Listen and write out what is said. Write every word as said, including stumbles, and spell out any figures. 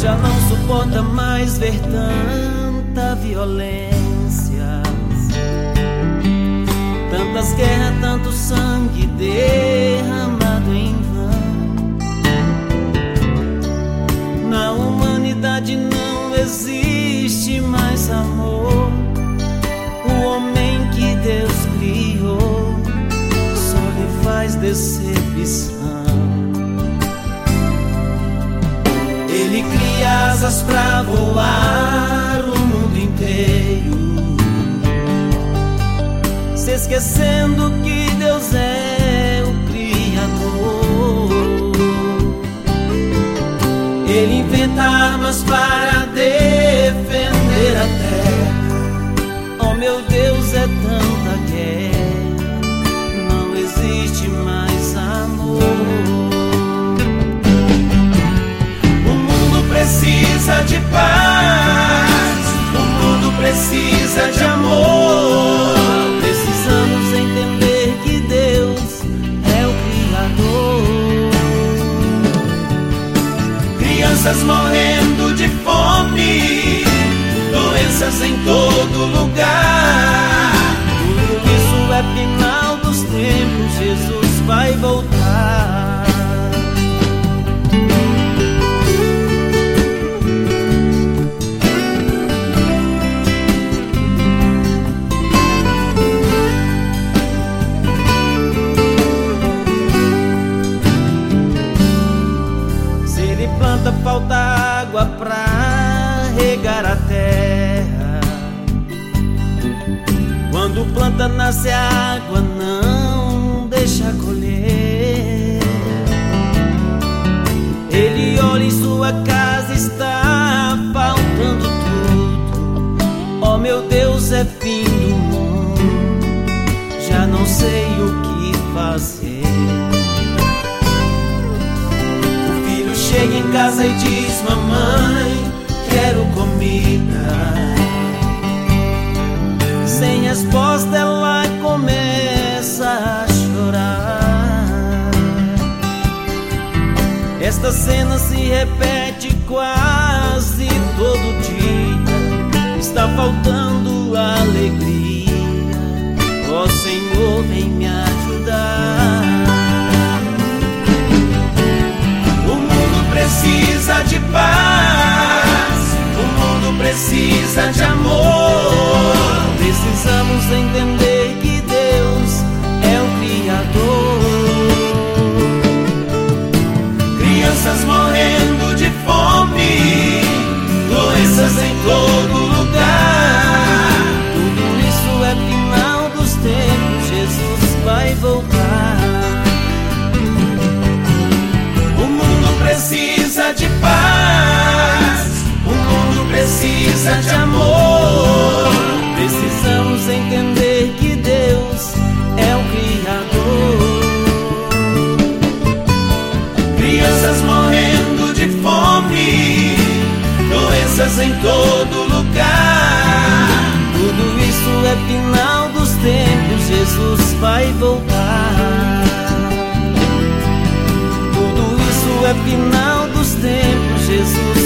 já não suporta mais ver tanta violência, tantas guerras, tanto sangue derramado em vão. Na humanidade não existe mais amor. O homem que Deus criou só lhe faz decepção. Ele cria asas pra voar o mundo inteiro, se esquecendo que Deus é o Criador. Ele inventa armas para defender a terra. Oh meu Deus, é tanta guerra, não existe mais amor. O mundo precisa de paz, o mundo precisa de amor. Precisamos entender que Deus é o Criador. Crianças morrendo de fome, doenças em todo lugar. Tudo isso é final dos tempos, Jesus vai voltar. Falta água pra regar a terra. Quando planta nasce, a água não deixa colher. Ele olha em sua casa, está faltando tudo. Oh meu Deus, é fim do mundo, já não sei o que fazer. Chega em casa e diz: mamãe, quero comida. Sem resposta ela começa a chorar. Esta cena se repete quase todo dia. Está faltando alegria. Ó Senhor, vem me ajudar. Precisa de paz, o mundo precisa de amor. Precisamos entender que Deus é o Criador. Crianças morrendo de fome, doenças em todo lugar. Tudo isso é final dos tempos, Jesus vai voltar. Precisa de paz, o mundo precisa de amor. Precisamos entender que Deus é o Criador. Crianças morrendo de fome, doenças em todo lugar. Tudo isso é final dos tempos, Jesus vai voltar. É final dos tempos, Jesus